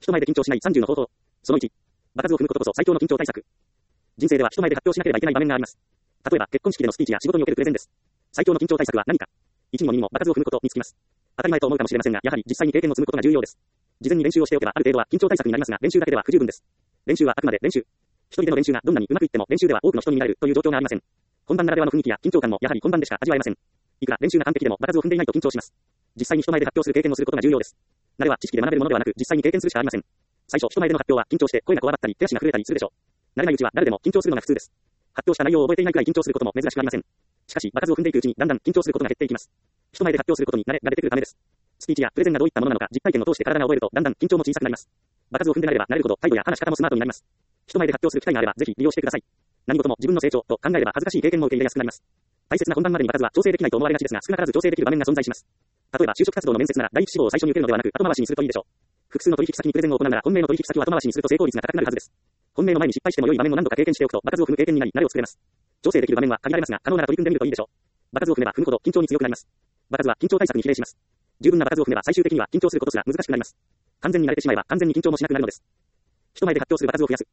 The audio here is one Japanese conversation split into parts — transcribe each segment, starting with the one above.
人前で緊張しない30の方法。その1。場数を踏むことこそ最強の緊張対策。人生では人前で発表しなければいけない場面があります。例えば、結婚式でのスピーチや仕事におけるプレゼンです。最強の緊張対策は何か。1にも2にも場数を踏むことにつきます。当たり前と思うかもしれませんが、やはり実際に経験を積むことが重要です。事前に練習をしておけばある程度は緊張対策になりますが、練習だけでは不十分です。練習はあくまで練習。一人での練習がどんなにうまくいっても練習では多くの人に見られるという状況がありません。本番ならではの雰囲気や緊張感もやはり本番でしか味わえません。いくら練習が完璧でも場数を踏んでいないと緊張します。実際に人前で発表する経験をすることが重要です。慣れは知識で学べるものではなく実際に経験するしかありません。最初人前での発表は緊張して声がこわばったり手足が震えたりするでしょう。慣れないうちは誰でも緊張するのが普通です。発表した内容を覚えていないくらい緊張することも珍しくありません。しかし場数を踏んでいくうちにだんだん緊張することが減っていきます。人前で発表することに慣れが出てくるためです。スピーチやプレゼンがどういったものなのか実体験を通して体が覚えるとだんだん緊張も小さくなります。場数を踏んで慣れれば慣れるほど態度や話し方もスマートになります。人前で発表する機会があればぜひ利用してください。何事も自分の成長と考えれば恥ずかしい経験も受け入れやすくなります。大切な本番までに場数は調整できないと思われがちですが少なからず調整できる場面が存在します。例えば就職活動の面接なら第一志望を最初に受けるのではなく後回しにするといいでしょう。複数の取引先にプレゼンを行うなら本命の取引先を後回しにすると成功率が高くなるはずです。本命の前に失敗しても良い場面を何度か経験しておくと場数を踏む経験になり慣れを作れます。調整できる場面は限られますが可能なら取り組んでみるといいでしょう。場数を踏めば踏むほど緊張に強くなります。場数は緊張対策に比例します。十分な場数を踏めば最終的には緊張することすら難しくなります。完全に慣れてしまえば完全に緊張もしなくなるのです。人前で発表する場数を増やす。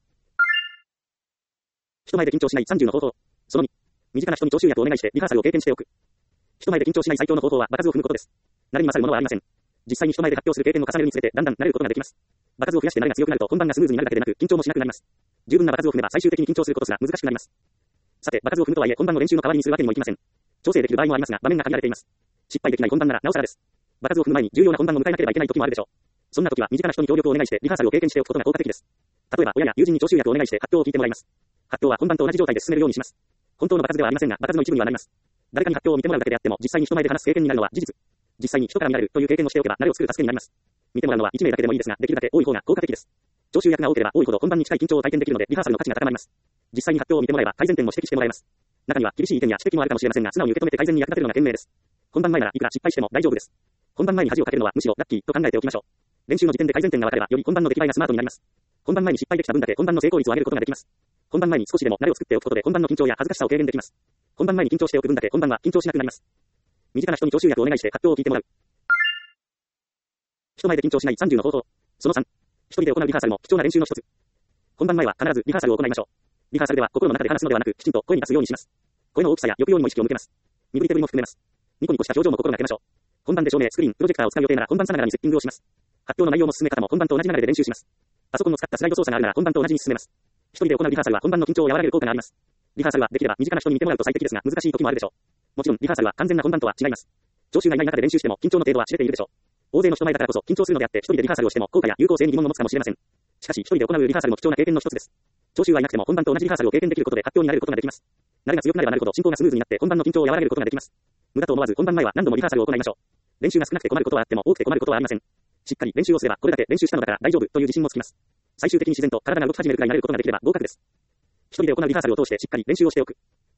人前で緊張しない30の方法。その2。身近な人に聴衆役をお願いしてリハーサルを経験しておく。人前で緊張しない最強の方法は場数を踏むことです。慣れに勝るものはありません。実際に人前で発表する経験を重ねるにつれてだんだん慣れることができます。場数を増やして慣れが強くなると本番がスムーズになるだけでなく緊張もしなくなります。十分な場数を踏めば最終的に緊張することすら難しくなります。さて、場数を踏むとはいえ本番の練習の代わりにするわけにもいきません。調整できる場合もありますが場面が限られています。失敗できない本番ならなおさらです。場数を踏む前に重要な本番を迎えなければいけない時もあるでしょう。そんな時は身近な人に協力をお願いしてリハーサルを経験しておくことが効果的です。例えば親や友人に聴衆役をお願いして発表を聞いてもらいます。発表は本番と同じ状態で進めるようにします。本当の場数ではありませんが場数の一部にはなります。誰かに発表を見てもらうだけであっても実際に人前で話す経験になるのは事実。実際に人から見られるという経験をしておけば慣れを作る助けになります。見てもらうのは1名だけでもいいですができるだけ多い方が効果的です。聴衆役が多ければ多いほど本番に近い緊張を体験できるのでリハーサルの価値が高まります。実際に発表を見てもらえば改善点も指摘してもらえます。中には厳しい意見や指摘もあるかもしれませんが素直に受け止めて改善に役立てるのが賢明です。本番前ならいくら失敗しても大丈夫です。本番前に恥をかけるのはむしろラッキーと考えておきましょう。練習の時点で改善点が分かればより本番の出来栄えがスマートになります。本番前に失敗できた分だけ本番の成功率を上げることができます。本番前に少しでも慣れを作っておくことで本番の緊張や恥ずかしさを軽減できます。本番前に緊張しておく分だけ本番は緊張しなくなります。身近な人に聴衆役をお願いして発表を聞いてもらう。人前で緊張しない30の方法。その3。一人で行うリハーサルも貴重な練習の一つ。本番前は必ずリハーサルを行いましょう。リハーサルでは心の中で話すのではなくきちんと声に出すようにします。声の大きさや抑揚にも意識を向けます。身振り手振りも含めます。ニコニコした表情も心がけましょう。本番で照明、スクリーン、プロジェクターを使う予定なら本番さながらにセッティングをします。発表の内容も進め方も本番と同じ流れで練習します。パソコンを使ったスライド操作があるなら本番と同じに進めます。一人で行うリハーサルは本番の緊張を和らげる効果があります。リハーサルはできれば身近な人に見てもらうと最適ですが難しい時もあるでしょう。もちろんリハーサルは完全な本番とは違います。聴衆がいない中で練習しても緊張の程度は知れているでしょう。大勢の人前だからこそ緊張するのであって一人でリハーサルをしても効果や有効性に疑問を持つかもしれません。しかし一人で行うリハーサルも貴重な経験の一つです。聴衆はいなくても本番と同じリハーサルを経験できることで発表になれることができます。慣れが強くなればなるほど進行がスムーズになって本番の緊張を和らげることができます。無駄と思わず本番前は何度もリハーサルを行いましょう。練習が少なくて困ることはあっても多くて困ることはありません。しっかり練習をすればこれだけ練習したのだから大丈夫という自信もつきます。最終的に自然と体が動き始めるくらいになれることができれば合格です。一人で行うリハーサルを通してしっかり練習をしておく。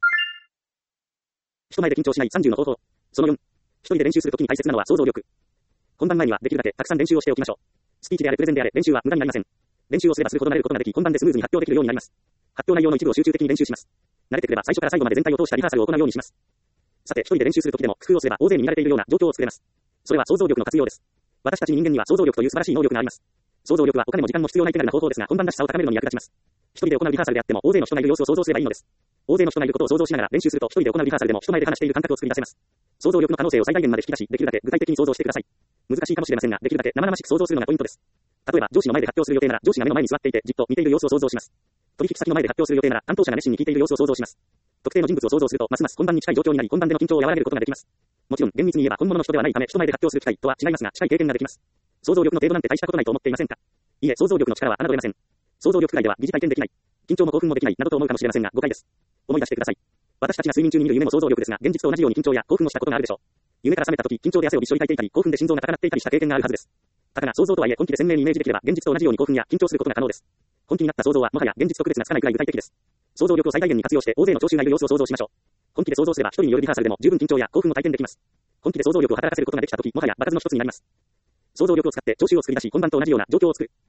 人前で緊張しない30の方法。その4。一人で練習するときに大切なのは想像力。本番前にはできるだけたくさん練習をしておきましょう。スピーチであれプレゼンであれ練習は無駄になりません。練習をすればするほど慣れることができ本番でスムーズに発表できるようになります。発表内容の一部を集中的に練習します。慣れてくれば最初から最後まで全体を通したリハーサルを行うようにします。さて一人で練習するときでも工夫をすれば大勢に見られているような状況を作れます。それは想像力の活用です。私たち人間には想像力という素晴らしい能力があります。想像力はお金も時間も必要ない手軽な方法ですが本番らしさを高めるのに役立ちます。一人で行うリハーサルであっても大勢の人がいる様子を想像すればいいのです。大勢の人がいることを想像しながら練習すると一人で行うリハーサルでも人前で話している感覚を作り出せます。想像力の可能性を最大限まで引き出しできるだけ具体的に想像してください。難しいかもしれませんができるだけ生々しく想像するのがポイントです。例えば上司の前で発表する予定なら上司が目の前に座っていてじっと見ている様子を想像します。取引先の前で発表する予定なら担当者が熱心に聞いている様子を想像します。特定の人物を想像するとますます本番に近い状況になり本番での緊張を和らげることができます。もちろん厳密に言えば本物の人ではないため人前で発表する機会とは違いますが近い経験ができます。想像力の程度なんて大したことないと思っていませんか。いいえ、想像力の力は侮れません。想像力外では疑似体験できない、緊張も興奮もできないなどと思うかもしれませんが誤解です。思い出してください。私たちが睡眠中に見る夢も想像力ですが現実と同じように緊張や興奮をしたことがあるでしょう。夢から覚めた時緊張で汗をびっしょりかいていたり興奮で心臓が高鳴っていたりした経験があるはずです。たかが想像とはいえ本気で鮮明にイメージできれば現実と同じように興奮や緊張することが可能です。本気になった想像はもはや現実と区別がつかないくらい具体的です。想像力を最大限に活用して大勢の聴衆がいる様子を想像しましょう。本気で想像すれば一人によるリハーサルでも十分緊張や興奮を体験できます。本気で想像力を働かせることができた時もはや場数の一つになります。想像力を使って聴衆を作り出し本番と同じような状況を作る。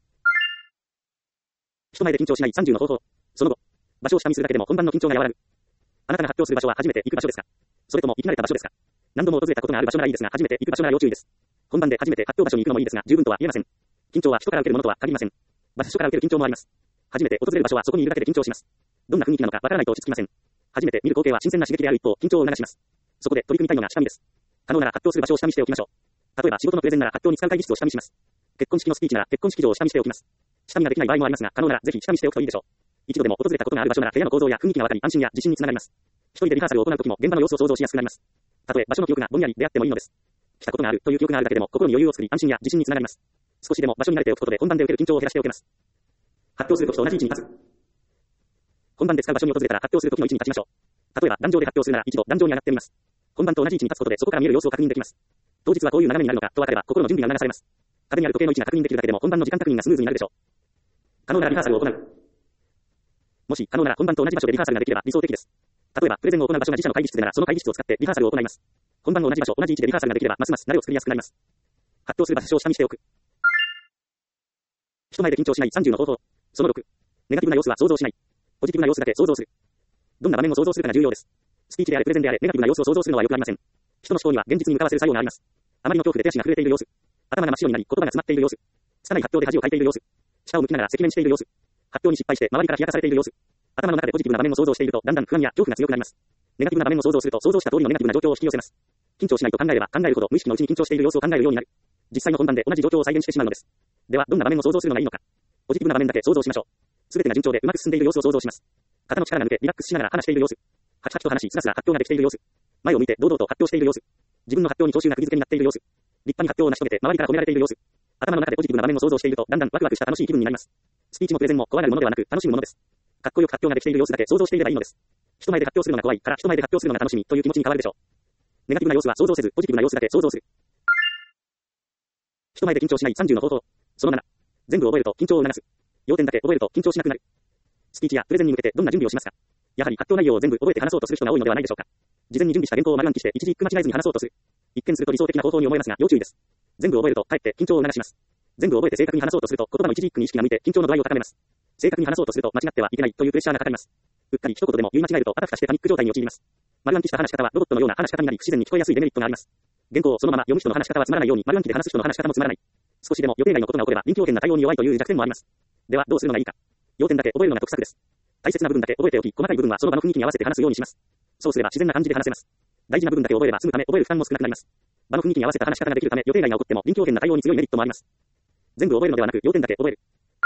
人前で緊張しない30の方法。その後、場所を下見するだけでも本番の緊張が和らぐ。あなたが発表する場所は初めて行く場所ですか？それとも行き慣れた場所ですか？何度も訪れたことがある場所ならいいですが初めて行く場所なら要注意です。本番で初めて発表場所に行くのもいいですが十分とは言えません。 緊張は人から受けるものとは限りません。場所から受ける緊張もあります。初めて訪れる場所はそこにいるだけで緊張します。どんな雰囲気なのかわからないと落ち着きません。初めて見る光景は新鮮な刺激である一方、緊張を促します。そこで取り組みたいのが下見です。可能なら発表する場所を下見しておきましょう。例えば仕事のプレゼンなら発表に使う会議室を下見します。結婚式のスピーチなら結婚式場を下見しておきます。下見ができない場合もありますが、可能ならぜひ下見しておくといいでしょう。一度でも訪れたことがある場所なら部屋の構造や雰囲気がわかり安心や自信につながります。一人でリハーサルを行うときも現場の様子を想像しやすくなります。たとえ場所の記憶がぼんやりであってもいいのです。来たことがあるという記憶があるだけでも心に余裕を作り安心や自信につながります。少しでも場所に慣れておくことで本番で受ける緊張を減らしておけます。発表するときと同じ位置に立つ。本番で使う場所に訪れたら発表するときの位置に立ちましょう。例えば壇上で発表するなら一度壇上に上がってみます。本番と同じ位置に立つことでそこから見える様子を確認できます。当日はこういう眺めになるのかと分かれば心の準備が促されます。壁にある時計の位置が確認できるだけでも本番の時間確認がスムーズになるでしょう。可能ならリハーサルを行う。もし可能なら本番と同じ場所でリハーサルができれば理想的です。例えばプレゼンを行う場所が自社の会議室でならその会議室を使ってリハーサルを行います。本番の同じ場所、同じ位置でリハーサルができればますます慣れを作りやすくなります。発表する場所を下見しておく。人前で緊張しない30の方法。その6。ネガティブな様子は想像しない。ポジティブな様子だけ想像する。どんな場面を想像するかが重要です。スピーチであれプレゼンであれネガティブな様子を想像するのはよくありません。人の思考には現実に向かわせる作用があります。あまりの恐怖で手足が震えている様子。頭が真っ白になり言葉が詰まっている様子。拙い発表で恥をかいている様子。下を向きながら赤面している様子。発表に失敗して周りから冷やかされている様子。頭の中でポジティブな場面を想像しているとだんだん不安や恐怖が強くなります。ネガティブな場面を想像すると想像した通りのネガティブな状況を引き寄せます。緊張しないと考えれば考えるほど無意識のうちに緊張している様子を考えるようになる。実際の本番で同じ状況を再現してしまうのです。ではどんな場面を想像するのがいいのか。ポジティブな場面だけ想像しましょう。すべてが順調でうまく進んでいる様子を想像します。肩の力が抜けリラックスしながら話している様子。ハチハチと話しスラスラ発表ができている様子。前を向いて堂々と発表している様子。自分の発表に聴衆が釘付けになっている様子。立派に発表を成し遂げて周りから褒められている様子。頭の中でポジティブな場面を想像しているとだんだんワクワクした楽しい気分になります。スピーチもプレゼンも怖がるものではなく楽しむものです。かっこよく発表ができている様子だけ想像していればいいのです。人前で発表するのが怖いから人前で発表するのが楽しみという気持ちに変わるでしょう。ネガティブな様子は想像せずポジティブな様子だけ想像する。人前で緊張しない30の方法。その7。全部覚えると緊張を促す。要点だけ覚えると緊張しなくなる。スピーチやプレゼンに向けてどんな準備をしますか。やはり発表内容を全部覚えて話そうとする人が多いのではないでしょうか。事前に準備した原稿を丸暗記して一字一句間違えずに話そうとする。一見すると理想的な方法に思えますが要注意です。全部覚えるとかえって緊張を促します。全部覚えて正確に話そうとすると言葉の一字一句に意識が向いて緊張の度合いを高めます。正確に話そうとすると間違ってはいけないというプレッシャーがかかります。うっかり一言でも言い間違えるとあたふたしてパニック状態に陥ります。丸暗記した話し方はロボットのような話し方になり不自然に聞こえやすいデメリットがあります。原稿をそのまま読む人の話し方はつまらないように丸暗記で話す人の話し方もつまらない。少しでも予定外のことが起これば臨機応変な対応に弱いという弱点もあります。ではどうするのがいいか。要点だけ覚えるのが得策です。大切な部分だけ覚えておき、細かい部分はその場の雰囲気に合わせて話すようにします。そうすれば自然な感じで話せます。大事な部分だけ覚えれば済むため覚える負担も少なくなります。場の雰囲気に合わせた話し方ができるため予定外が起こっても臨機応変な対応に強いメリットもあります。全部覚えるのではなく要点だけ覚える。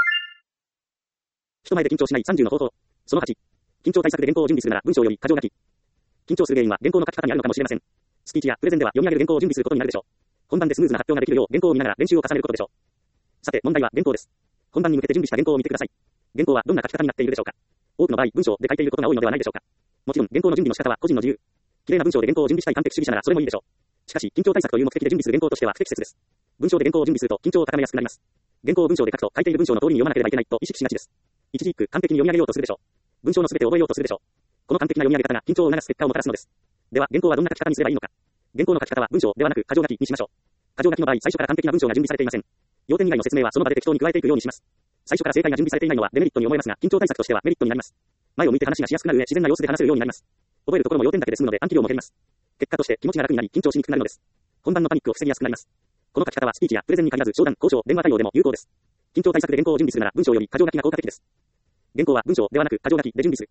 人前で緊張しない30の方法。その8。緊張対策で原稿を準備するなら文章より箇条書き。緊張する原因は原稿の書き方にあるのかもしれません。スピーチやプレゼンでは読み上げる原稿を準備することになるでしょう。本番でスムーズな発表ができるよう原稿を見ながら練習を重ねることでしょう。さて問題は原稿です。本番に向けて準備した原稿を見てください。原稿はどんな書き方になっているでしょうか。多くの場合文章で書いていることが多いのではないでしょうか。もちろん原稿の準備の仕方は個人の自由。綺麗な文章で原稿を準備したい完璧主義者ならそれもいいでしょう。しかし緊張対策という目的で準備する原稿としては不適切です。文章で原稿を準備すると緊張を高めやすくなります。原稿を文章で書くと書いている文章の通りに読まなければいけないと意識しがちです。一字一句完璧に読み上げようとするでしょう。文章の全てを覚えようとするでしょう。この完璧な読み上げ方が緊張を促す結果をもたらすのです。では原稿はどんな書き方にすればいいのか。原稿の書き方は文章ではなく箇条書きにしましょう。箇条書きの場合最初から完璧な文章が準備されていません。要点以外の説明はその場で適当に加えていくようにします。最初から正解が準備されていないのはデメリットに思えますが緊張対策としてはメリットになります。前を向いて話がしやすくなる上自然な様子で話せるようになります。覚えるところも要点だけで済むので暗記量も減ります。結果として気持ちが楽になり緊張しにくくなるのです。本番のパニックを防ぎやすくなります。この書き方はスピーチやプレゼンに限らず商談、交渉、電話対応でも有効です。緊張対策で原稿を準備するなら文章より箇条書きが効果的です。原稿は文章ではなく箇条書きで準備する。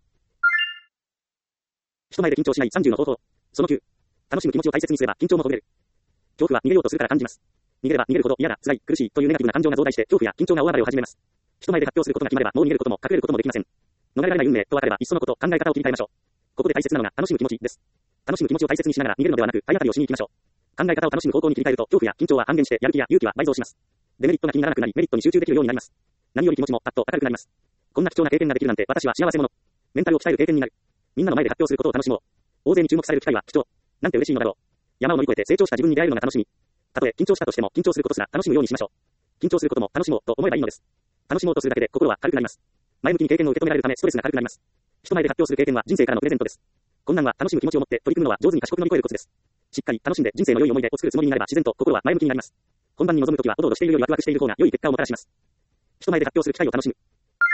人前で緊張しない30の方法。その9。楽しむ気持ちを大切にすれば緊張もほぐれる。恐怖は逃げようとするから感じます。逃げれば逃げるほど嫌だ、辛い、苦しいというネガティブな感情が増大して恐怖や緊張が大暴れを始めます。人前で発表することが決まればもう逃げることも隠れることもできません。逃れられない運命と分かればいっそのこと考え方を切り替えましょう。ここで大切なのが楽しむ気持ちです。楽しむ気持ちを大切にしながら逃げるのではなく体当たりをしに行きましょう。考え方を楽しむ方向に切り替えると恐怖や緊張は半減してやる気や勇気は倍増します。デメリットが気にならなくなりメリットに集中できるようになります。何より気持ちもパッと明るくなります。こんな貴重な経験ができるなんて私は幸せ者。メンタルを鍛える経験になる。みんなの前で発表することを楽しもう。大勢に注目される機会は貴重。なんて嬉しいのだろう。山を乗り越えて成長した自分に出会えるのが楽しみ。たとえ緊張したとしても緊張することすら楽しむようにしましょう。緊張することも楽しもうと思えばいいのです。楽しもうとするだけで心は軽くなります。前向きに経験を受け止められるためストレスが軽くなります。人前で発表する経験は人生からのプレゼントです。困難は楽しむ気持ちを持って取り組むのは上手に賢く乗り越えるコツです。しっかり楽しんで人生の良い思い出を作るつもりになれば自然と心は前向きになります。本番に臨むときはおどおどしているよりワクワクしている方が良い結果をもたらします。人前で発表する機会を楽しむ。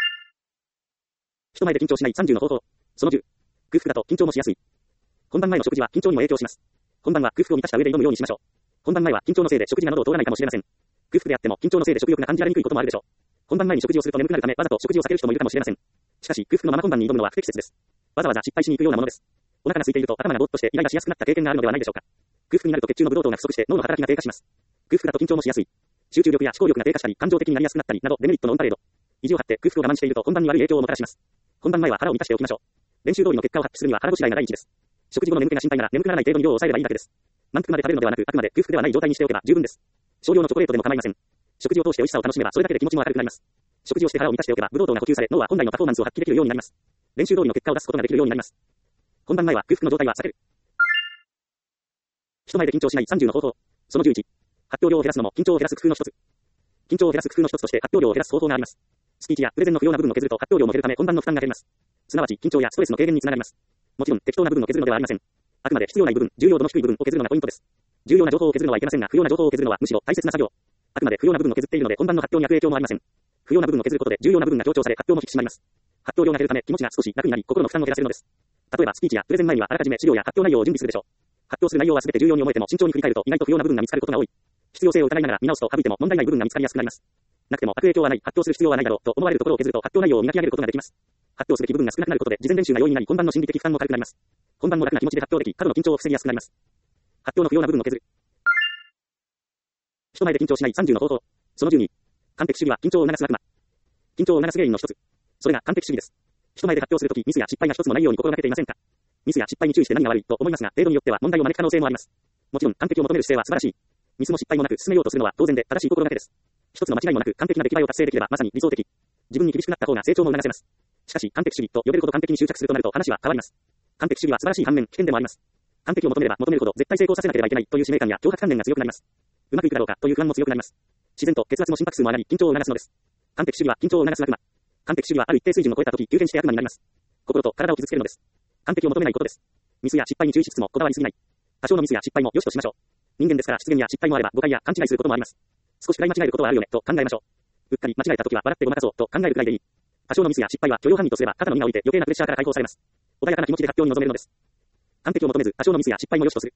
人前で緊張しない30の方法。その10。空腹だと緊張もしやすい。本番前の食事は緊張にも影響します。本番は空腹を満たした上で挑むようにしましょう。本番前は緊張のせいで食事が喉を通らないかもしれません。 空腹であっても緊張のせいで食欲が感じられにくいこともあるでしょう。本番前に食事をすると眠くなるため、わざと食事を避ける人もいるかもしれません。しかし、空腹のまま本番に挑むのは不適切です。わざわざ失敗しに行くようなものです。お腹が空いていると頭がぼーっとしてイライラしやすくなった経験があるのではないでしょうか。空腹になると血中のブドウ糖が不足して脳の働きが低下します。空腹だと緊張もしやすい。集中力や思考力が低下したり、感情的になりやすくなったりなどデメリットのオンパレード。意地を張って空腹を我慢していると本番に悪い影響をもたらします。本番前は腹を満たしておきましょう。練習通りの結果を発揮するには腹ごしらえが第一です。食事後の眠気が心配なら眠くならない程度に量を抑えればいいだけです。満腹まで食べるのではなく、あくまで空腹ではない状態にしておけば十分です。少量のチョコレートでも構いません。食事を通して美味しさを楽しめばそれだけで気持ちも明るくなります。食事をして腹を満たしておけばブドウ糖が補給され脳は本来のパフォーマンスを発揮できるようになります。練習通りの結果を出すことができるようになります。本番前は空腹の状態は避ける。人前で緊張しない30の方法。その11。発表量を減らすのも緊張を減らす工夫の一つ。緊張を減らす工夫の一つとして発表量を減らす方法があります。スピーチやプレゼンの不要な部分を削ると発表量も減るため本番の負担が減ります。すなわち緊張やストレスの軽減につながります。もちろん適当な部分を削るのではありません。あくまで必要ない部分、重要度の低い部分を削るのがポイントです。重要な情報を削るのはいけませんが、不要な情報を削るのはむしろ大切な作業。あくまで不要な部分を削っているので本番の発表に悪影響もありません。不要な部分を削ることで重要な部分が強調され発表も引き締まります。発表量が減るため気持ちが少し楽になり心の負担を減らせるのです。例えばスピーチやプレゼン前にはあらかじめ資料や発表内容を準備するでしょう。発表する内容は全て重要に思えても慎重に振り返ると意外と不要な部分が見つかることが多い。必要性を疑いながら見直すと省いても問題ない部分が見つかりやすくなります。なくても悪影響はない、発表する必要はないだろうと思われるところを削ると発表内容を磨き上げることができます。発表すべき部分が少なくなることで事前練習が容易になり本番の心理的負担も軽くなります。本番も楽な気持ちで発表でき過度の緊張を防ぎやすくなります。発表の不要な部分を削る。人前で緊張しない30の方法。その12。完璧主義は緊張を促す悪魔。緊張を促す原因の一つ。それが完璧主義です。人前で発表するときミスや失敗が一つもないように心がけていませんか。ミスや失敗に注意して何が悪いと思いますが、程度によっては問題を招く可能性もあります。もちろん完璧を求める姿勢は素晴らしい。ミスも失敗もなく進めようとするのは当然で正しい心がけです。一つの間違いもなく完璧な出来栄えを達成できればまさに理想的。自分に厳しくなった方が成長も促せます。しかし完璧主義と呼べるほど完璧に執着するとなると話は変わります。完璧主義は素晴らしい反面危険でもあります。完璧を求めれば求めるほど絶対成功させなければいけないという使命感や脅迫観念が強くなります。うまくいくだろうかという不安も強くなります。自然と血圧も心拍数も上がり緊張を促すのです。完璧主義は緊張を促す悪魔。完璧主義はある一定水準を超えたとき急変して悪魔になります。心と体を傷つけるのです。完璧を求めないことです。ミスや失敗に注意しつつもこだわりすぎない。多少のミスや失敗も良しとしましょう。人間ですから失言や失敗もあれば誤解や勘違いすることもあります。少しくらい間違えることはあるよねと考えましょう。うっかり間違えたときは笑ってごまかそうと考えるくらいでいい。多少のミスや失敗は許容範囲とすれば肩の荷が下りて余計なプレッシャーから解放されます。穏やかな気持ちで発表に臨めるのです。完璧を求めず多少のミスや失敗も良しとする。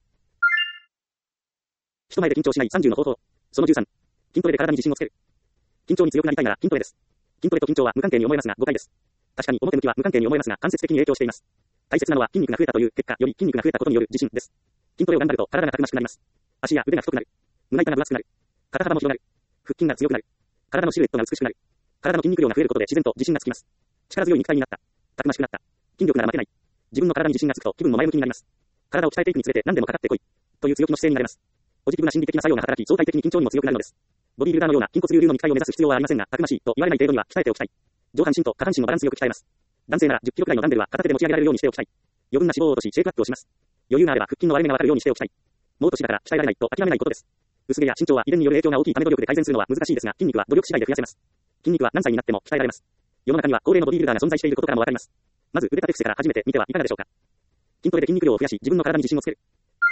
人前で緊張しない30の方法。その13。筋トレで体に自信をつける。緊張に強くなりたいなら筋トレです。筋トレと緊張は無関係に思えますが誤解です。確かに表向きは無関係に思えますが間接的に影響しています。大切なのは筋肉が増えたという結果より筋肉が増えたことによる自信です。筋トレを頑張ると体がたくましくなります。足や腕が太くなる。胸板が分厚くなる。肩幅も広がる。腹筋が強くなる。体のシルエットが美しくなる。体の筋肉量が増えることで自然と自信がつきます。力強い肉体になった。たくましくなった。筋力なら負けない。自分の体に自信がつくと気分も前向きになります。体を鍛えていくにつれて何でもかかってこい。という強気の姿勢になれます。ポジティブな心理的な作用が働き相対的に緊張にも強くなるのです。ボディビルダーのような筋骨隆々の肉体を目指す必要はありませんが、たくましいと言われない程度には鍛えておきたい。上半身と下半身のバランスよく鍛えます。男性なら10キロくらいのダンベルは片手で持ち上げられるようにしておきたい。余分な脂肪を落としシェイプアップをします。余裕があれば腹筋の割れ目がわかるようにしておきたい。もう年だから鍛えられないと諦めないことです。薄毛や身長は遺伝による影響が大きいため努力で改善するのは難しいですが、筋肉は努力次第で増やせます。筋肉は何歳になっても鍛えられます。世の中には高齢のボディビルダーが存在していることからもわかります。まず腕立て伏せから始めてみてはいかがでしょうか。筋トレで筋肉量を増やし自分の体に自信をつける。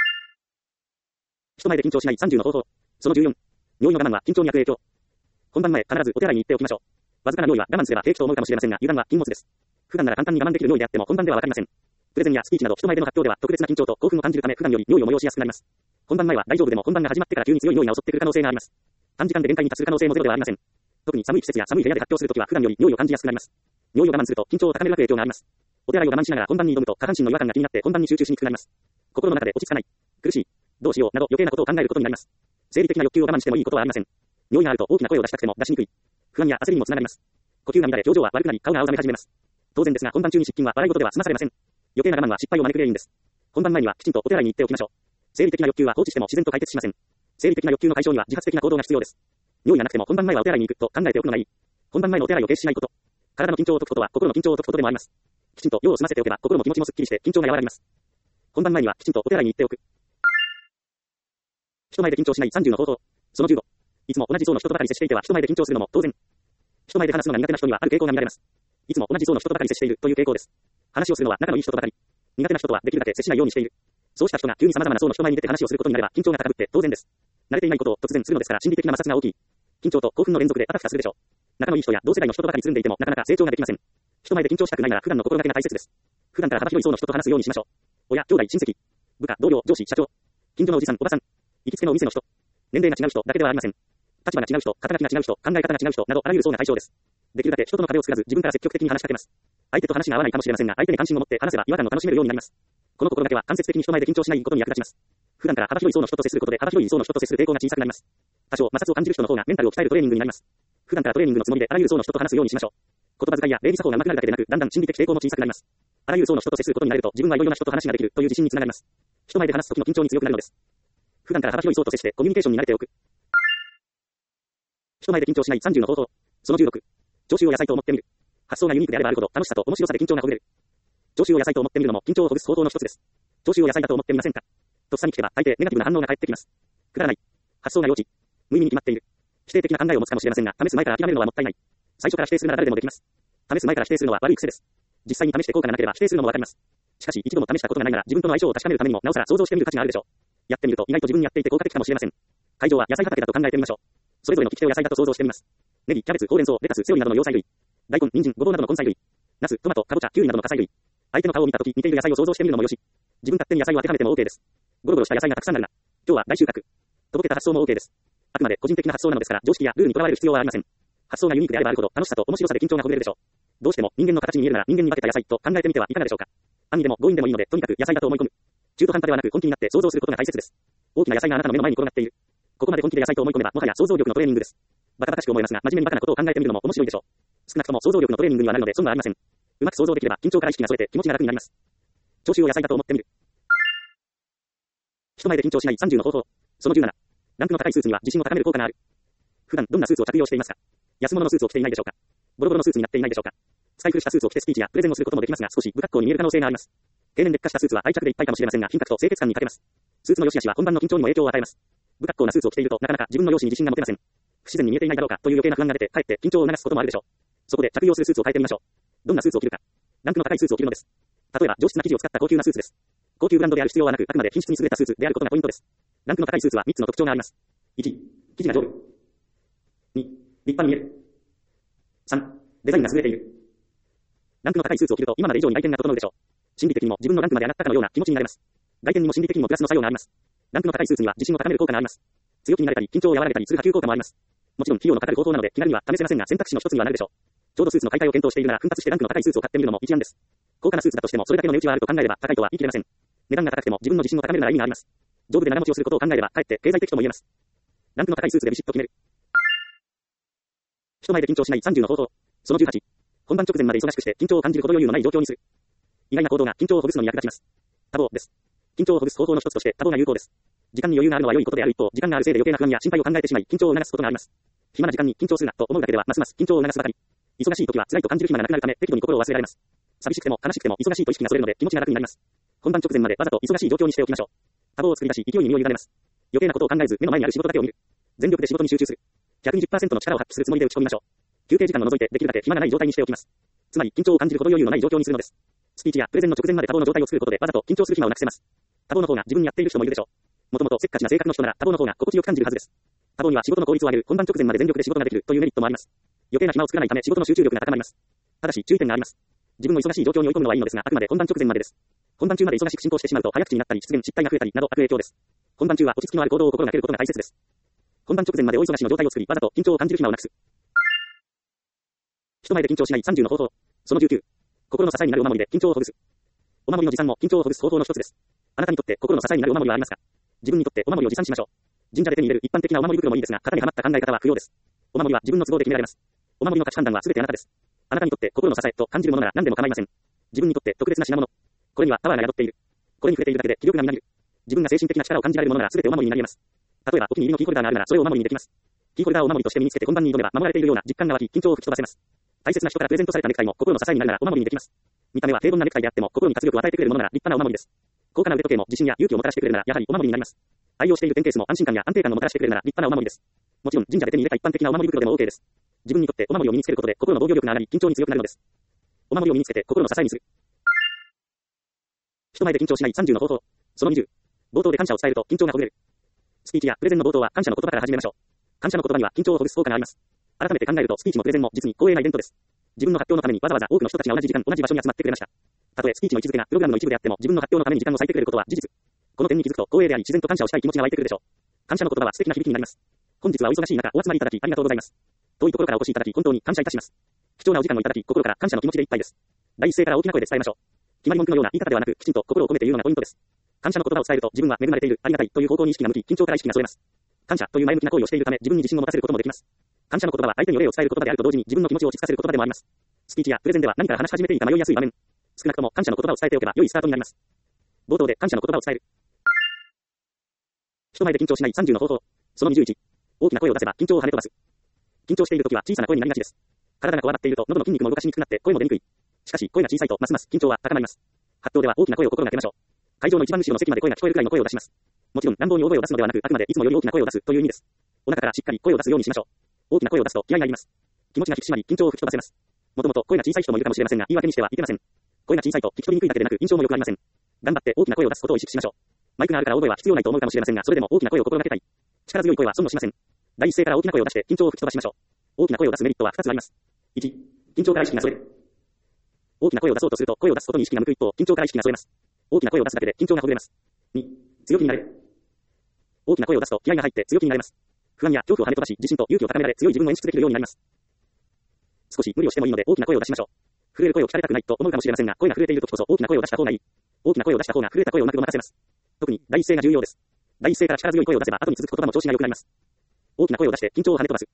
人前で緊張しない30の方法。その14。尿意の我慢は緊張に悪影響。本番前必ずお手洗いに行っておきましょう。わずかな尿意は我慢すれば平気と思うかもしれませんが、油断は禁物です。普段なら簡単に我慢できる尿意であっても本番ではわかりません。プレゼンやスピーチなど人前での発表では特別な緊張と興奮を感じるため普段より尿意を催しやすくなります。本番前は大丈夫でも本番が始まってから急に強い尿意が襲ってくる可能性があります。短時間で限界に達する可能性もゼロではありません。特に寒い季節や寒い部屋で発表するときは普段より尿意を感じやすくなります。尿意を我慢すると緊張を高める影響があります。お手洗いを我慢しながら本番に挑むと下半身の違和感が気になって本番に集中しにくくなります。心の中で落ち着かない、苦しい、どうしようなど余計なことを考えることになります。生理的な欲求を我慢してもいいことはありません。尿意があると大きな声を出したくても出しにくい。不安や焦りにもつながります。呼吸が乱れ表情は悪くなり顔が青ざめ始めます。当然ですが本番中に失禁は笑い事では済まされません。余計な我慢は失敗を招く原因です。本番前にはきちんとお手洗いに行っておきましょう。生理的な欲求は放置しても自然と解決しません。生理的な欲求の解消には自発的な行動が必要です。尿意がなくても本番前はお手洗いに行くと考えておくのがいい。本番前のお手洗いを停止しないこと。体の緊張を解くことは心の緊張を解くことでもあります。きちんと用を済ませておけば心も気持ちもすっきりして緊張が和らぎます。本番前にはきちんとお手洗いに行っておく。人前で緊張しない30の方法。その15。いつも同じ層の人とばかり接していては人前で緊張するのも当然。人前で話すのが苦手な人にはある傾向が見られます。いつも同じ層の人とばかり接しているという傾向です。話をするのは仲のいい人とばかり。苦手な人とはできるだけ接しないようにしている。そうした人が急に様々な層の人前に出て話をすることになれば緊張が高ぶって当然です。慣れていないことを突然するのですから心理的な摩擦が大きい。緊張と興奮の連続であたふたするでしょう。仲のいい人や同世代の人とばかりつるんでいてもなかなか成長ができません。人前で緊張したくないなら普段の心がけが大切です。普段から幅広い層の人と話すようにしましょう。親、兄弟、親戚、部下、同僚、上司、社長、近所のおじさん、おばさん、行きつけのお店の人、年齢が違う人だけではありません。 立場が違う人、肩書きが違う人、考え方が違う人などあらゆる層が対象です。できるだけ人との壁を作らず自分から積極的に話しかけます。相手と話が合わないかもしれませんが、相手に関心を持って話せば違和感を楽しめるようになります。この心がけは間接的に人前で緊張しないことに役立ちます。普段から幅広い層の人と接することで幅広い層の人と接する抵抗が小さくなります。多少摩擦を感じる人の方がメンタルを鍛えるトレーニングになります。普段からトレーニングのつもりであらゆる層の人と話すようにしましょう。言葉遣いや礼儀作法が上手くなるだけでなく、だんだん心理的抵抗も小さくなります。あらゆる層の人と接することになると、自分はいろいろな人と話ができるという自信につながります。人前で話す時の緊張に強くなるのです。普段から幅広い層と接してコミュニケーションに慣れておく。人前で緊張しない30の方法。その16。聴衆を野菜と思ってみる。発想がユニークであればあるほど楽しさと面白さで緊張がほぐれる。聴衆を野菜と思ってみるのも緊張をほぐす方法の一つです。聴衆を野菜だと思ってみませんか？とっさに聞けば大抵ネガティブな反応が返ってきます。くだらない。発想が幼稚。無意味に決まっている。否定的な考えを持つかもしれませんが、試す前から諦めるのはもったいない。最初から否定するなら誰でもできます。試す前から否定するのは悪い癖です。実際に試して効果がなければ否定するのもわかります。しかし一度も試したことがないなら自分との相性を確かめるためにもなおさら想像してみる価値があるでしょう。やってみると意外と自分にやっていて効果的かもしれません。会場は野菜畑だと考えてみましょう。それぞれの利き手を野菜だと想像してみます。ネギ、キャベツ、ほうれん草、レタス、セロリなどの葉菜類。大根、人参、ごぼうなどの根菜類。ナス、トマト、かぼちゃ、キュウリなどの果菜類。相手の顔を見たとき似ている野菜を想像してみるのもよし。自分勝手に野菜を当てはめても OK です。ゴロゴロした野菜がたくさんあるな。今日は大収穫。とぼけた発想も OK です。あくまで個人的な発想なのですから常識やルールにとらわれる必要はありません。発想がユニークであればあるほど楽しさと面白さで緊張がほぐれるでしょう。どうしても人間の形に見えるなら人間に化けた野菜と考えてみてはいかがでしょうか。安易でも強引でもいいのでとにかく野菜だと思い込む。中途半端ではなく本気になって想像することが大切です。大きな野菜があなたの目の前に転がっている。ここまで本気で野菜と思い込めばもはや想像力のトレーニングです。バカバカしく思いますが真面目にバカなことを考えてみるのも面白いでしょう。少なくとも想像力のトレーニングにはなるので損はありません。うまく想像できれば緊張から意識がそれて気持ちが楽になります。聴衆を野菜だと思ってみる。人前で緊張しない30の方法。その17。ランクの高いスーツには自信を高める効果がある。普段どんなスーツを着用していますか？安物のスーツを着ていないでしょうか？ボロボロのスーツになっていないでしょうか？使い古したスーツを着てスピーチやプレゼンをすることもできますが少し不格好に見える可能性があります。経年劣化したスーツは愛着でいっぱいかもしれませんが品格と清潔感に欠けます。スーツの良し悪しは本番の緊張にも影響を与えます。不格好なスーツを着ているとなかなか自分の容姿に自信が持てません。不自然に見えていないだろうかという余計な不安が出てかえって緊張を促すこともあるでしょう。そこで着用するスーツを変えてみましょう。どんなスーツを着るか。ランクの高いスーツを着るのです。例えば上質な生地を使った高級なスーツです。高級ブランドである必要はなくあくまで品質に優れたスーツであることがポイントです。ランクの高いスーツは3つの特徴があります。1、生地が丈夫。2、立派に見える。3、デザインが優れている。ランクの高いスーツを着ると今まで以上に外見が整うでしょう。心理的にも自分のランクまで上がったかのような気持ちになれます。外見にも心理的にもプラスの作用があります。ランクの高いスーツには自信を高める効果があります。強気になれたり緊張を和らげたりする波及効果もあります。もちろん費用のかかる方法なので気軽には試せませんが選択肢の一つにはなるでしょう。ちょうどスーツの買い替えを検討しているなら奮発してランクの高いスーツを買ってみるのも一案です。高価なスーツだとしてもそれだけの値打ちはあると考えれば高いとは言い切れません。値段が高くても自分の自信を高めるなら意味があります。丈夫で長持ちをすることを考えればかえって経済的とも言えます。ランクの高いスーツでビシッと決める。人前で緊張しない30の方法。その18。本番直前まで忙しくして緊張を感じるほど余裕のない状況にする。意外な行動が緊張をほぐすのに役立ちます。多忙です。緊張をほぐす方法の一つとして多忙が有効です。時間に余裕があるのは良いことである一方、時間があるせいで余計な不安や心配を考えてしまい緊張を促すことがあります。暇な時間に緊張するなと思うだけではますます緊張を促すばかり。忙しい時は辛いと感じる暇がなくなるため適度に心を忘れられます。寂しくても悲しくても忙しいと意識がそれるので気持ちが楽になります。本番直前までわざと忙しい状況にしておきましょう。多忙を作り出し勢いに身を委ねます。余計なことを考えず目の前にある仕事だけを見る。全力で仕事に集中する。120% の力を発揮するつもりで打ち込みましょう。休憩時間を除いてできるだけ暇がない状態にしておきます。つまり緊張を感じるほど余裕のない状況にするのです。スピーチやプレゼンの直前まで多忙の状態を作ることでわざと緊張する暇をなくせます。多忙の方が自分にやっている人もいるでしょう。もともとせっかちな性格の人なら多忙の方が心地よく感じるはずです。多忙には仕事の効率を上げる本番直前まで全力で仕事ができるというメリットもあります。余計な暇を作らないため仕事の集中力が高まります。ただし注意点があります。自分を忙しい状況に追い込むのはいいのですがあくまで本番直前までです。本番中まで忙しく進行してしまうと早口になったり失言失態が増えたりなど悪影響です。本番中は落ち着きのある行動を心がけることが大切です。本番直前まで大忙しの状態を作りわざと緊張を感じる暇をなくす。人前で緊張しない30の方法。その19。心の支えになるお守りで緊張をほぐす。お守りの持参も緊張をほぐす方法の一つです。あなたにとって心の支えになるお守りはありますか？自分にとってお守りを持参しましょう。神社で手に入れる一般的なお守り袋もいいですが、型にはまった考え方は不要です。お守りは自分の都合で決められます。お守りの価値判断は全てあなたです。あなたにとって心の支えと感じるものなら何でも構いません。自分にとって特別な品物。これにはパワーが宿っている。これに触れているだけで気力がみなぎる。自分が精神的な力を感じられるものなら全てお守りになり得ます。例えばお気に入りのキーホルダーがあるならそれをお守りにできます。キーホルダーをお守りとして身につけて本番に挑めば守られているような実感が湧き緊張を吹き飛ばせます。大切な人からプレゼントされたネクタイも心の支えになるならお守りにできます。見た目は平凡なネクタイであっても心に活力を与えてくれるものなら立派なお守りです。高価な腕時計も自信や勇気をもたらしてくれるならやはりお守りになります。愛用しているペンケースも安心感や安定感をもたらしてくれるなら立派なお守りです。もちろん神社で手に入れた一般的なお守り袋でも OK です。自分にとってお守りを身につけることで心の防御力が上がり緊張に強くなるのです。お守りを身につけて心の支えにする。人前で緊張しない30の方法。その20。冒頭で感謝を伝えると緊張がほぐれる。スピーチやプレゼンの冒頭は感謝の言葉から始めましょう。感謝の言葉には緊張をほぐす効果があります。改めて考えるとスピーチもプレゼンも実に光栄なイベントです。自分の発表のためにわざわざ多くの人たちが同じ時間、同じ場所に集まってくれました。たとえスピーチの位置づけがプログラムの一部であっても自分の発表のために時間を割いてくれることは事実。この点に気づくと光栄であり自然と感謝をしたい気持ちが湧いてくるでしょう。感謝の言葉は素敵な響きになります。 本日はお忙しい中、お集まりいただきありがとうございます。遠いところからお越しいただき本当に感謝いたします。貴重なお時間をいただき、心から感謝の気持ちでいっぱいです。第一声から大きな声で伝えましょう。決まり文句のような言い方ではなく、きちんと心を込めて言うのがポイントです。感謝の言葉を伝えると、自分は恵まれている、ありがたいという方向に意識が向き、緊張から意識が添えます。感謝という前向きな行為をしているため、自分に自信を持たせることもできます。感謝の言葉は相手にお礼を伝える言葉であると同時に自分の気持ちを落ち着かせる言葉でもあります。スピーチやプレゼンでは何から話し始めていいか迷いやすい場面。少なくとも感謝の言葉を伝えておけば良いスタートになります。冒頭で感謝の言葉を伝える。人前で緊張しない30の方法。その21。大きな声を出せば緊張を跳ね飛ばす。緊張しているときは小さな声になりがちです。体がこわばっていると喉の筋肉も動かしにくくなって声も出にくい。しかし声が小さいとますます緊張は高まります。発表では大きな声を心がけましょう。会場の一番後ろの席まで声が聞こえるくらいの声を出します。もちろん乱暴に大声を出すのではなく、あくまでいつもより大きな声を出すという意味です。お腹からしっかり声を出すようにしましょう。大きな声を出すと気合が入ります。気持ちが引き締まり緊張を吹き飛ばせます。もともと声が小さい人もいるかもしれませんが、言い訳にしてはいけません。声が小さいと聞き取りにくいだけでなく印象も良くありません。頑張って大きな声を出すことを意識しましょう。マイクがあるから大声は必要ないと思うかもしれませんが、それでも大きな声を心がけたい。力強い声は損をしません。第一声から大きな声を出して緊張を吹き飛ばしましょう。大きな声を出すメリットは2つあります。1、緊張から意識が添える。大きな声を出そうとすると声を出すことに意識が向く一方、緊張から意識が添えます。大きな声を出すだけで緊張がほぐれます。2、強気になれる。大きな声を出すと気合が入って強気になれます。不安や恐怖を跳ね飛ばし、自信と勇気を高められ強い自分を演出できるようになります。少し無理をしてもいいので大きな声を出しましょう。震える声を聞かれたくないと思うかもしれませんが、声が震えている時こそ大きな声を出した方がいい。大きな声を出した方が震えた声をうまくごまかせます。特に第一声が重要です。第一声から力強い声を出せば後に続く言葉も調子が良くなります。大きな声を出して緊張を跳ね飛ばす。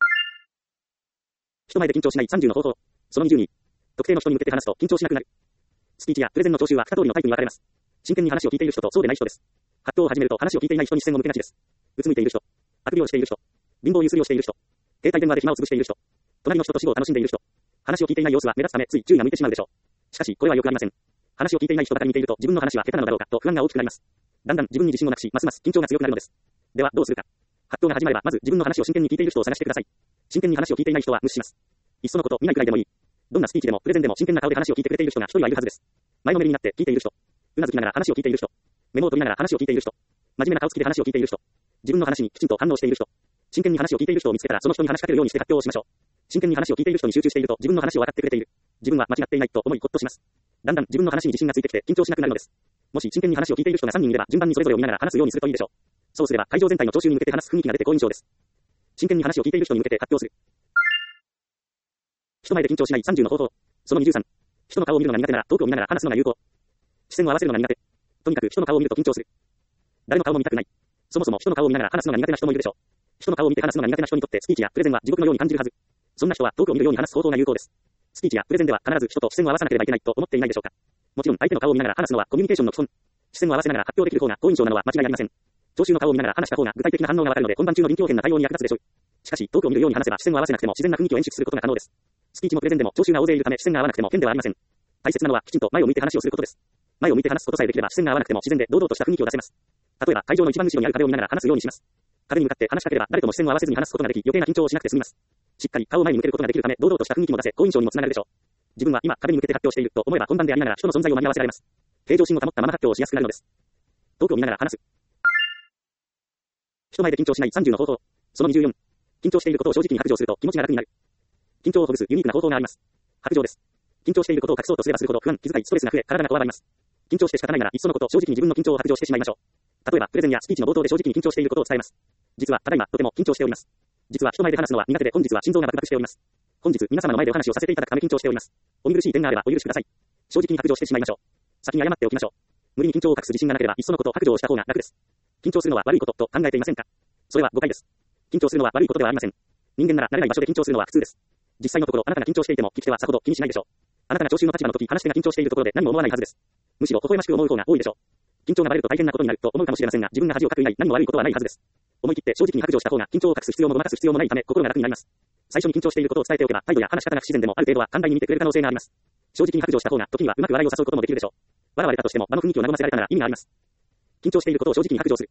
人前で緊張しない30の方法。その22。特定の人に向けて話すと緊張しなくなる。スピーチやプレゼンの聴衆は2通りのタイプに分かれます。真剣に話を聞いている人とそうでない人です。発表を始めると話を聞いていない人に視線を向けがちです。うつむいている人、あくびをしている人、貧乏ゆすりをしている人、携帯電話で暇を潰している人、隣の人と死後を楽しんでいる人、話を聞いていない様子は目立つためつい注意が向いてしまうでしょう。しかしこれは良くありません。話を聞いていない人ばかり見ていると自分の話は下手なのだろうかと不安が大きくなります。だんだん自分に自信をなくし、ますます緊張が強くなるのです。ではどうするか。発表が始まればまず自分の話を真剣に聞いている人を探してください。真剣に話を聞いていない人は無視します。いっそのこと見ないくらいでもいい。どんなスピーチでもプレゼンでも真剣な顔で話を聞いてくれている人が一人はいるはずです。前のめりになって聞いている人、うなずきながら話を聞いている人、メモを取りながら話を聞いている人、真面目な顔つきで話を聞いている人、自分の話にきちんと反応している人、真剣に話を聞いている人を見つけたらその人に話しかけるようにして発表をしましょう。真剣に話を聞いている人に集中していると自分の話を分かってくれている。自分は間違っていないと思いほっとします。だんだん自分の話に自信がついてきて緊張しなくなるのです。もし真剣に話を聞いている人が3人いれば順番にそれぞれを見ながら話すようにするといいでしょう。そうすれば会場全体の聴衆に向けて話す雰囲気が出て好印象です。真剣に話を聞いている人に向けて発表する。人前で緊張しない30の方法。その23。人の顔を見るのが苦手なら遠くを見ながら話すのが有効。視線を合わせるのが苦手。とにかく人の顔を見ると緊張する。誰の顔も見たくない。そもそも人の顔を見ながら話すのが苦手な人もいるでしょう。人の顔を見て話すのが苦手な人にとってスピーチやプレゼンは地獄のように感じるはず。そんな人は遠くを見るように話す方法が有効です。スピーチやプレゼンでは必ず人と視線を合わさなければいけないと思っていないでしょうか。もちろん相手の顔を見ながら話すのはコミュニケーションの基本。視線を合わせながら発表できる方が好印象なのは間違いありません。聴衆の顔を見ながら話した方が具体的な反応がわかるので本番中の臨機応変な対応に役立つでしょう。しかし遠くを見るように話せば視線を合わせなくても自然な雰囲気を演出することが可能です。スピーチもプレゼンでも聴衆が大勢いるため視線が合わなくても変ではありません。大切なのはきちんと前を向いて話をすることです。前を向いて話すことさえできれば視線が合わなくても自然で堂々とした雰囲気を出せます。例えば会場の一番後ろにある壁を見ながら話すようにします。壁に向かって話しかければ誰とも視線を合わせずに話すことができ余計な緊張をしなくて済みます。しっかり顔を前に向けることができるため堂々とした雰囲気も出せ好印象にもつながるでしょう。自分は今壁に向けて発表していると思えば本番でありながら人の存在を間に合わせられます。平常心を保ったまま発表をしやすくなるのです。遠くを見ながら話す。人前で緊張しない30の方法。その24。緊張していることを正直に白状すると気持ちが楽になる。緊張をほぐすユニークな方法があります。白状です。緊張していることを隠そうとすればするほど不安、気遣い、ストレスが増え、体がこわばります。緊張して仕方ないならいっそのこと正直に自分の緊張を白状してしまいましょう。例えばプレゼンやスピーチの冒頭で正直に緊張していることを伝えます。実はただいまとても緊張しております。実は人前で話すのは苦手で本日は心臓がバクバクしております。本日皆様の前でお話をさせていただくため緊張しております。お見苦しい点があればお許しください。正直に白状してしまいましょう。先に謝っておきましょう。無理に緊張を隠す自信がなければいっそのこと白状をした方が楽です。緊張するのは悪いことと考えていませんか？それは誤解です。緊張するのは悪いことではありません。人間なら慣れない場所で緊張するのは普通です。実際のところあなたが緊張していても聞き手はさほど気にしないでしょう。あなたが聴衆の立場の時話し手が緊張しているところで何も思わないはずです。むしろ微笑ましく思う方が多いでしょう。緊張がバレると大変なことになると思うかもしれませんが自分が恥をかく以外何も悪いことはないはずです。思い切って正直に白状した方が緊張を隠す必要もごまかす必要もないため心が楽になります。最初に緊張していることを伝えておけば態度や話し方が不自然でもある程度は簡単に見てくれる可能性があります。正直に白状した方が時にはうまく笑いを誘うこともできるでしょう。笑われたとしても場の雰囲気を和ませられたなら意味があります。緊張していることを正直に白状する。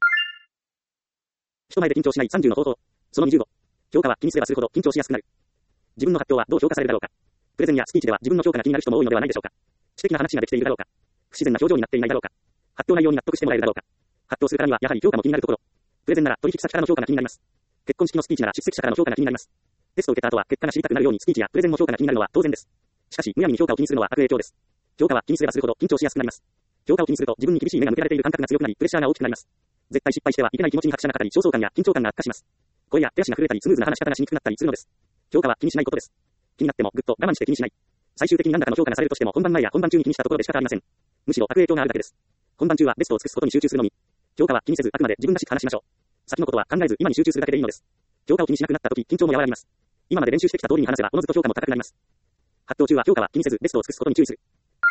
人前で緊張しない30の方法。その25。評価は気にすればするほど緊張しやすくなる。自分の発表はどう評価されるだろうか。プレゼンやスピーチでは自分の評価が気になる人も多いのではないでしょうか。知的な話ができているだろうか。不自然な表情になっていないだろうか。発表内容に納得してもらえるだろうか。発表するからにはやはり評価も気になるところ。プレゼンなら取引先からの評価が気になります。結婚式のスピーチなら出席者からの評価が気になります。テストを受けた後は結果が知りたくなるようにスピーチやプレゼンの評価が気になるのは当然です。しかしむやみに評価を気にするのは悪影響です。評価は気にすればするほど緊張しやすくなります。評価を気にすると自分に厳しい目が向けられている感覚が強くなりプレッシャーが大きくなります。絶対失敗してはいけない気持ちに拍車がかかり焦燥感や緊張感が悪化します。 声や手足が震えたりスムーズな話し方がしにくくなったりするのです。評価は気にしないことです。気になってもぐっと我慢して気にしない。最終的に何らかの評価がされるとしても本番前や本番中に気にしたところで仕方ありません。むしろ悪影響があるだけです。本番中はベストを尽くすことに集中するのみ。評価は気にせずあくまで自分らしく話しましょう。先のことは考えず今に集中するだけでいいのです。評価を気にしなくなったとき緊張も和らぎます。今まで練習してきた通りに話せばおのずと評価も高くなります。発表中は評価は気にせずベストを尽くすことに注意する。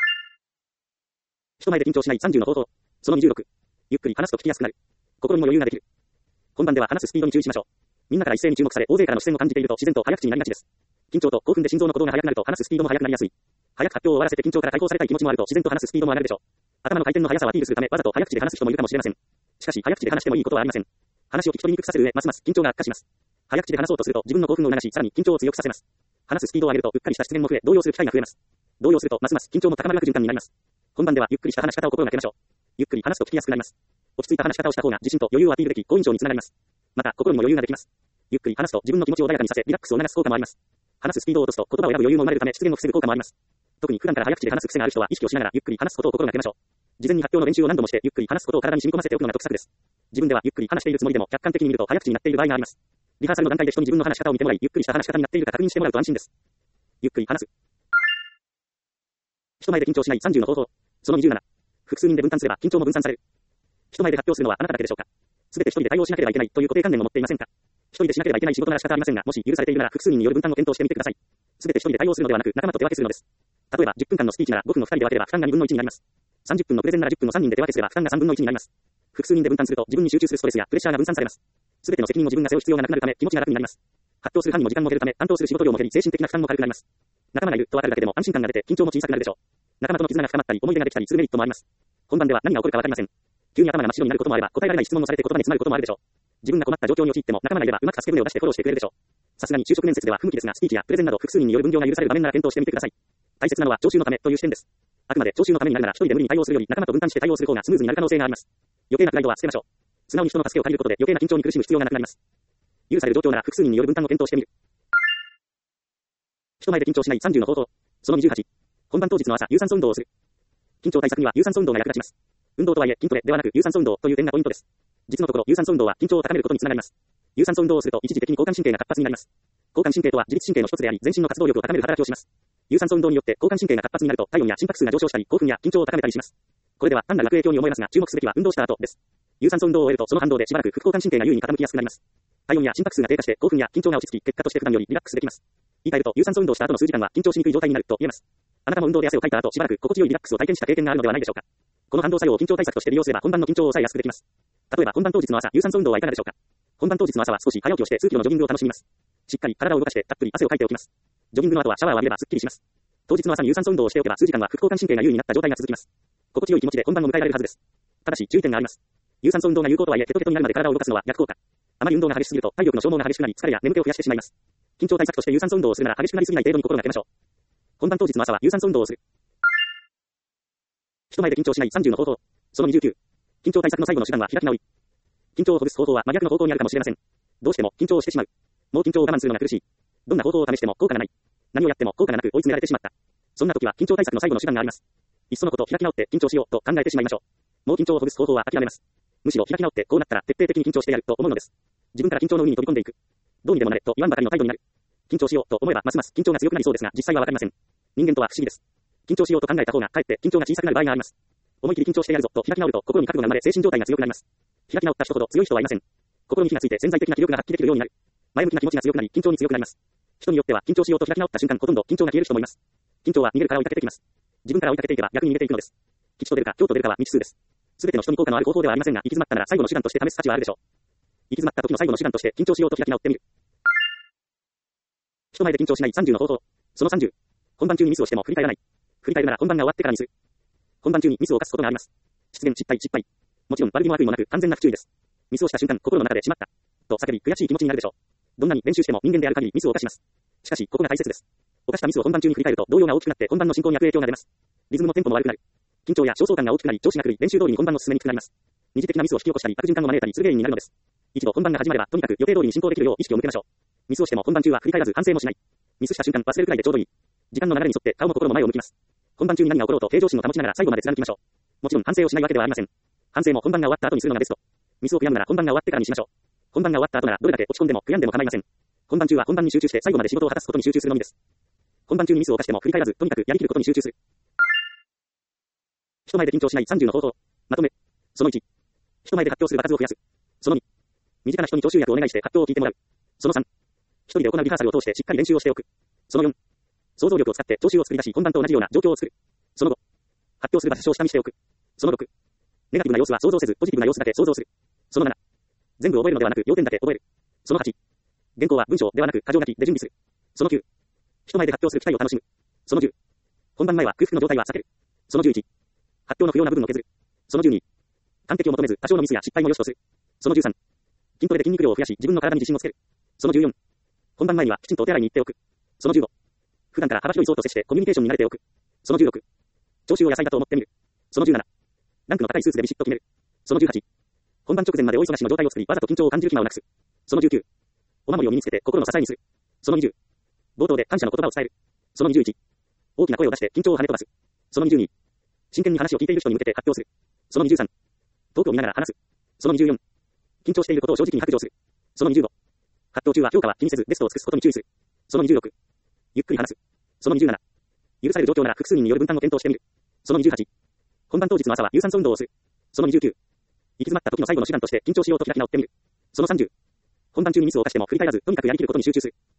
人前で緊張しない30の方法。その26。ゆっくり話すと聞きやすくなる。心にも余裕ができる。本番では話すスピードに注意しましょう。みんなから一斉に注目され大勢からの視線を感じていると自然と早口になりがちです。緊張と興奮で心臓の鼓動が速くなると話すスピードも速くなりやすい。早く発表を終わらせて緊張から解放されたい気持ちもあると自然と話すスピードも上がるでしょう。頭の回転の速さをアピールするためわざと早口で話す人もいるかもしれません。しかし早口で話してもいいことはありません。話を聞き取りにくくさせる上ますます緊張が悪化します。早口で話そうとすると自分の興奮を促しさらに緊張を強くさせます。話すスピードを上げるとうっかりした失言も増え動揺する機会が増えます。動揺するとますます緊張も高まる悪循環になります。本番ではゆっくりした話し方を心がけましょう。ゆっくり話すと聞きやすくなります。落ち着いた話し方をした方が自信と余裕をアピールでき好印象につながります。また心にも余裕ができます。ゆっくり話すと自分の気持ちを穏やかにさせリラックスを促す効果もあります。話すスピードを落とすと言葉を選ぶ余裕も生まれるため失言を防ぐ効果もあります。特に普段から早口で話す癖がある人は意識をしながらゆっくり話すことを心がけましょう。事前に発表の練習を何度もしてゆっくり話すことを体に染み込ませておくのが得策です。自分ではゆっくり話しているつもりでも客観的に見ると早口になっている場合があります。リハーサルの段階で人に自分の話し方を見てもらいゆっくりした話し方になっているか確認してもらうと安心です。ゆっくり話す。人前で緊張しない30の方法。その27。複数人で分担すれば緊張も分散される。人前で発表するのはあなただけでしょうか。すべて一人で対応しなければいけないという固定観念を持っていませんか。一人でしなければいけない仕事なら仕方ありませんが、もし許されているなら複数人による分担を検討してみてください。すべて一人で対応するのではなく仲間と手分けするのです。例えば10分間のスピーチなら5分を2人で分ければ負担が2分の1になります。30分のプレゼンなら10分を3人で手分けすれば負担が3分の1になります。複数人で分担すると自分に集中するストレスやプレッシャーが分散されます。すべての責任を自分が背負う必要がなくなるため気持ちが楽になります。発表する範囲も時間も減るため担当する仕事量も減り精神的な負担も軽くなります。仲間がいると分かるだけでも安心感が出て緊張も小さくなるでしょう。仲間との絆が深まったり思い出ができたりするメリットもあります。本番では何が起こるか分かりません。急に頭が真っ白になることもあれば答えられない質問をされて言葉に詰まることもあるでしょう。自分が困った状況に陥っても仲間がいればうまく助け舟を出してフォローしてくれるでしょう。さすがに就職面接では不向きですがスピーチやプレゼンなど複数人による分業が許される場面なら検討してみてください。大切なのは聴衆のためという視点です。あくまで聴衆のためになるなら一人で無理に対応するより仲間と分担して対応する方がスムーズになる可能性があります。余計なプライドは捨てましょう。素直に人の助けを借りることで余計な緊張に苦しむ必要がなくなります。許される状況なら複数人による分担を検討してみる。人前で緊張しない30の方法。その28。本番当日の朝有酸素運動をする。緊張対策には有酸素運動が役立ちます。運動とはいえ筋トレではなく有酸素運動という点がポイントです。実のところ有酸素運動は緊張を高めることにつながります。有酸素運動をすると一時的に交感神経が活発になります。交感神経とは自律神経の一つであり全身の活動力を高める働きをします。有酸素運動によって交感神経が活発になると体温や心拍数が上昇したり興奮や緊張を高めたりします。これでは単なる悪影響に思えますが注目すべきは運動した後です。有酸素運動を終えるとその反動でしばらく副交感神経が優位に傾きやすくなります。体温や心拍数が低下して興奮や緊張が落ち着き結果として普段よりリラックスできます。言い換えると有酸素運動した後の数時間は緊張しにくい状態になると言えます。あなたも運動で汗をかいた後しばらく心地よいリラックスを体験した経験があるのではないでしょうか。この反動作用を緊張対策として利用すれば本番の緊張を抑えやすくできます。例えば本番当日の朝有酸素運動はいかがでしょうか。本番当日の朝は少し早起きをして数キロのジョギングを楽しみます。しっかり体を動かしてたっぷり汗をかいておきます。ジョギングの後はシャワーを浴びればすっきりします。当日の朝に有酸素運動をしておけば数時間は副交感神経が優位になった状態が続きます。心地よい気持ちで本番を迎えられるはずです。ただし注意点があります。有酸素運動が有効とはいえヘトヘトになるまで体を動かすのは逆効果。あまり運動が激しすぎると体力の消耗が激しくなり疲れや眠気を増やしてしまいます。緊張対策として有酸素運動をするなら激しくなりすぎない程度に心がけましょう。本番当日の朝は有酸素運動をする。人前で緊張しない30の方法。その29。緊張対策の最後の手段は開き直り。緊張をほぐす方法は真逆の方向にあるかもしれません。どうしても緊張をしてしまう。もう緊張を我慢するのが苦しい。どんな方法を試しても効果がない。何をやっても効果がなく追い詰められてしまった。そんな時は緊張対策の最後の手段があります。いっそのこと開き直って緊張しようと考えてしまいましょう。もう緊張をほぐす方法は諦めます。むしろ開き直ってこうなったら徹底的に緊張してやると思うのです。自分から緊張の海に飛び込んでいく。どうにでもなれと言わんばかりの態度になる。緊張しようと思えばますます緊張が強くなりそうですが実際はわかりません。人間とは不思議です。緊張しようと考えた方がかえって緊張が小さくなる場合があります。思い切り緊張してやるぞと開き直ると心に覚悟が生まれ精神状態が強くなります。開き直った人ほど強い人はいません。心に火がついて潜在的な気力が発揮できるようになる。前向きな気持ちが強くなり緊張に強くなります。人によっては緊張しようと開き直った瞬間ほとんど緊張が消える人もいます。緊張は逃げるから追いかけてきます。自分から追いかけていけば逆に逃げていくのです。吉と出るか凶と出るかは未知数です。すべての人に効果のある方法ではありませんが行き詰まったなら最後の手段として試す価値はあるでしょう。行き詰まった時の最後の手段として緊張しようと開き直ってみる。人前で緊張しない30の方法。その30。本番中にミスをしても振り返らない。振り返るなら本番が終わってからにする。本番中にミスを犯すことがあります。失言、失敗。もちろん悪気も悪意もなく完全な不注意です。ミスをした瞬間心の中でしまったと叫び悔しい気持ちになるでしょう。どんなに練習しても人間である限りミスを犯します。しかしここが大切です。犯したミスを本番中に振り返ると動揺が大きくなって本番の進行に悪影響が出ます。リズムもテンポも悪くなる。緊張や焦燥感が大きくなり調子が狂い練習通りに本番の進めにくくなります。二次的なミスを引き起こしたり悪循環を招いたりする原因になるのです。一度本番が始まればとにかく予定通りに進行できるよう意識を向けましょう。ミスをしても本番中は振り返らず反省もしない。ミスした瞬間忘れるくらいでちょうどいい。時間の流れに沿って顔も心も前を向きます。本番中に何が起ころうと平常心を保ちながら最後まで貫きましょう。もちろん反省をしないわけではありません。反省も本番が終わった後にするのがベスト。ミスを悔やむなら本番が終わってからにしましょう。 本番が終わった後ならどれだけ落ち込んでも悔やんでも構いません。本番中は本番に集中して最後まで仕事を果たすことに集中するのみです。本番中にミスを犯しても振り返らず、とにかくやりきることに集中する。人前で緊張しない30の方法。まとめ。その1。人前で発表する場数を増やす。その2。身近な人に聴衆役をお願いして発表を聞いてもらう。その3。一人で行うリハーサルを通してしっかり練習をしておく。その4。想像力を使って聴衆を作り出し本番と同じような状況を作る。その5。発表する場所を下見しておく。その6。ネガティブな様子は想像せず、ポジティブな様子だけ想像する。その7。全部覚えるのではなく要点だけ覚える。その8。原稿は文章ではなく箇条書きで準備する。その9。人前で発表する機会を楽しむ。その10。本番前は空腹の状態は避ける。その11。発表の不要な部分を削る。その12。完璧を求めず多少のミスや失敗も良しとする。その13。筋トレで筋肉量を増やし自分の体に自信をつける。その14。本番前にはきちんとお手洗いに行っておく。その15。普段から幅広い層と接してコミュニケーションに慣れておく。その16。聴衆を野菜だと思ってみる。その17。ランクの高いスーツでビシッと決める。その18。本番直前まで大忙しの状態を作りわざと緊張を感じる暇をなくす。その19。お守りを身につけて心の支えにする。その20。冒頭で感謝の言葉を伝える。その21。大きな声を出して緊張を跳ね飛ばす。その22。真剣に話を聞いている人に向けて発表する。その23。遠くを見ながら話す。その24。緊張していることを正直に白状する。その25。発表中は評価は気にせずベストを尽くすことに注意する。その26。ゆっくり話す。その27。許される状況なら複数人による分担を検討してみる。その28。本番当日の朝は有酸素運動をする。その29。行き詰まった時の最後の手段として緊張しようと開き直ってみる。その30。本番中にミスを犯しても振り返らず、とにかくやりきることに集中する。